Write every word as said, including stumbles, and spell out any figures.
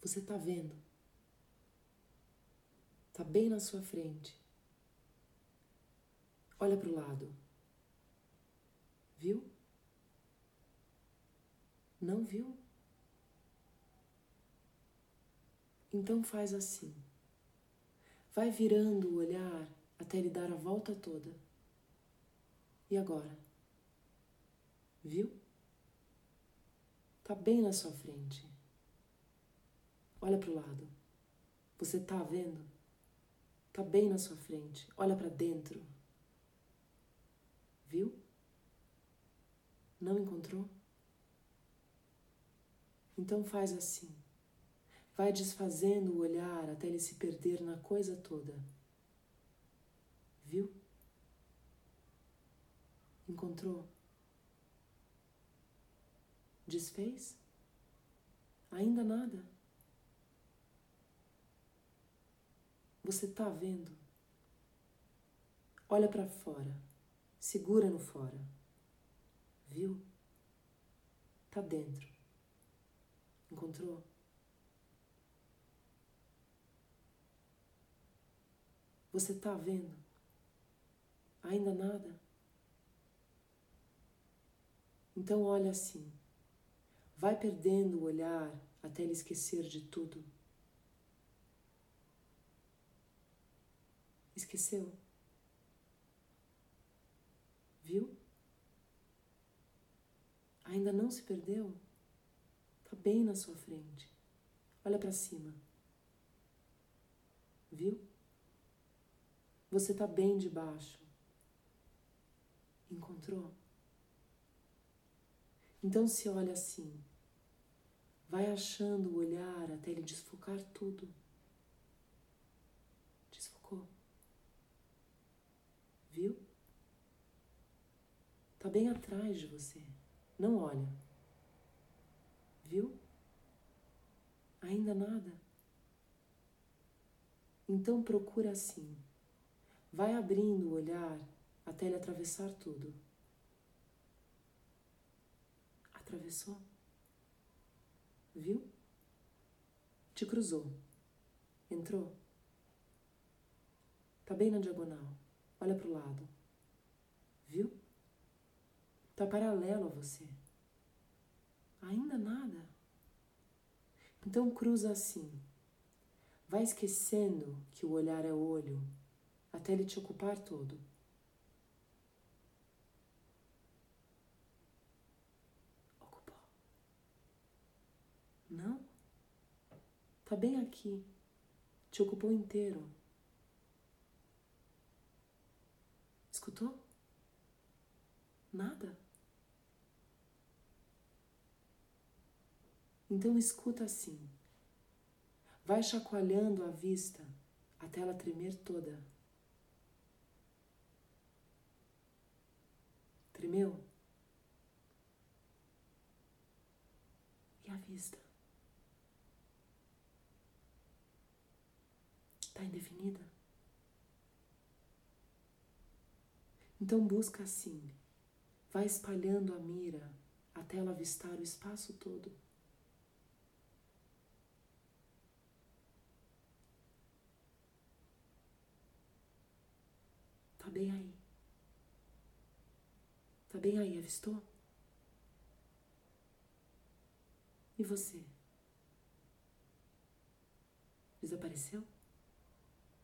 Você tá vendo? Tá bem na sua frente. Olha pro lado. Viu? Não viu? Então faz assim. Vai virando o olhar até ele dar a volta toda. E agora? Viu? Tá bem na sua frente. Olha pro lado. Você tá vendo? Tá bem na sua frente. Olha para dentro. Viu? Não encontrou? Então faz assim. Vai desfazendo o olhar até ele se perder na coisa toda. Viu? Encontrou? Desfez? Ainda nada? Você tá vendo? Olha para fora. Segura no fora. Viu? Tá dentro. Encontrou? Você tá vendo? Ainda nada? Então olha assim. Vai perdendo o olhar até ele esquecer de tudo. Esqueceu? Viu? Ainda não se perdeu? Tá bem na sua frente. Olha para cima. Viu? Você tá bem debaixo. Encontrou? Então se olha assim. Vai achando o olhar até ele desfocar tudo. Desfocou. Viu? Tá bem atrás de você. Não olha. Viu? Ainda nada? Então procura assim. Vai abrindo o olhar até ele atravessar tudo. Atravessou? Viu? Te cruzou. Entrou? Tá bem na diagonal. Olha pro lado. Viu? Tá paralelo a você. Ainda nada? Então cruza assim. Vai esquecendo que o olhar é olho até ele te ocupar todo. Ocupou. Não? Tá bem aqui. Te ocupou inteiro. Escutou? Nada? Então escuta assim. Vai chacoalhando a vista até ela tremer toda. Tremeu? E a vista? Tá indefinida? Então busca assim. Vai espalhando a mira até ela avistar o espaço todo. Tá bem aí. Tá bem aí, avistou? E você? Desapareceu?